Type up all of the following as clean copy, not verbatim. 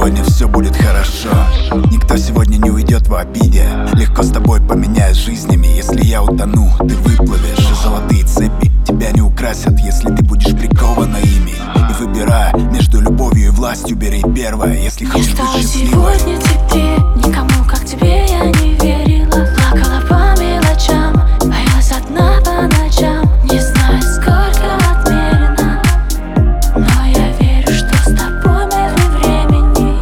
сегодня все будет хорошо. Никто сегодня не уйдет в обиде. Легко с тобой поменяюсь жизнями. Если я утону, ты выплывешь. И золотые цепи тебя не украсят, если ты будешь прикована ими. И выбирая между любовью и властью, бери первое, если хочешь быть счастливой. Сегодня тебе, никому как тебе я не верила. Плакала по мелочам, боялась одна по ночам. Не знаю, сколько отмерено, но я верю, что с тобой медленно времени.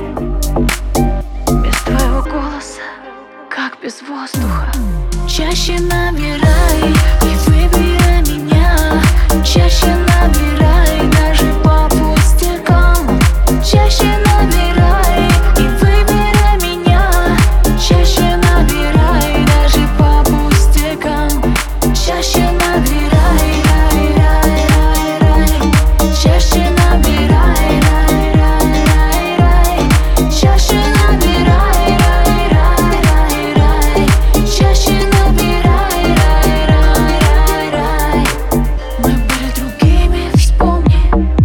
Без твоего голоса, как без воздуха. Чаще набирай и выбирай меня. Чаще набирай даже по пустякам. Чаще набирай и выбирай меня. Чаще набирай даже по пустякам. Чаще набирай, рай, рай, рай, рай. Чаще набирай, рай, рай, рай, рай. Чаще набирай, рай, рай, рай, рай. Чаще набирай, рай, рай, рай, рай. Мы были другими, вспомни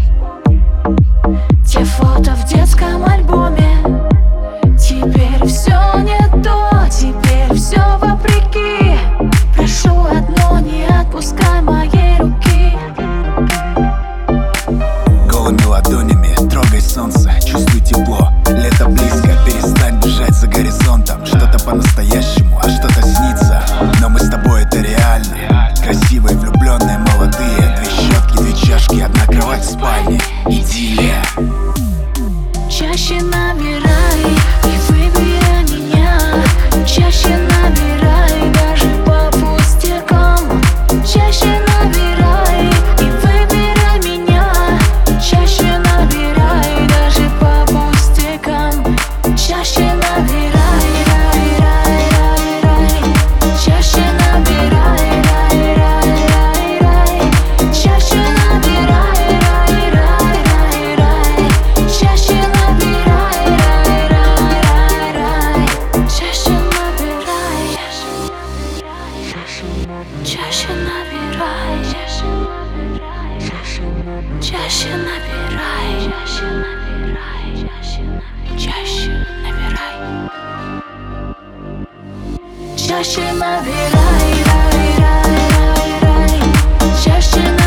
те фото в детском альбоме. Теперь все не то, теперь все вопреки. Прошу одно, не отпускай моей руки. Голыми ладонями трогай солнце, чувствуй тепло. Лето близко, перестань бежать за горизонтом. Что-то по-настоящему, а что-то снится. Но мы с тобой это реально. Красивые, влюбленные, молодые. Две щетки, две чашки, одна кровать в спальне. Идиллия. Чаще набирай и выбирай меня. Чаще набирай даже по пустякам. Чаще набирай и выбирай меня. Чаще набирай даже по пустякам. Чаще набирай, рай, рай, рай, рай. Чаще набирай, рай, рай, рай, рай. Чаще набирай, рай, рай, рай, рай. Чаще набирай, рай, рай, рай, рай. Чаще набирай, чаще набирай, чаще набирай, чаще набирай. Чаще набирай, рай, рай, рай, рай. Чаще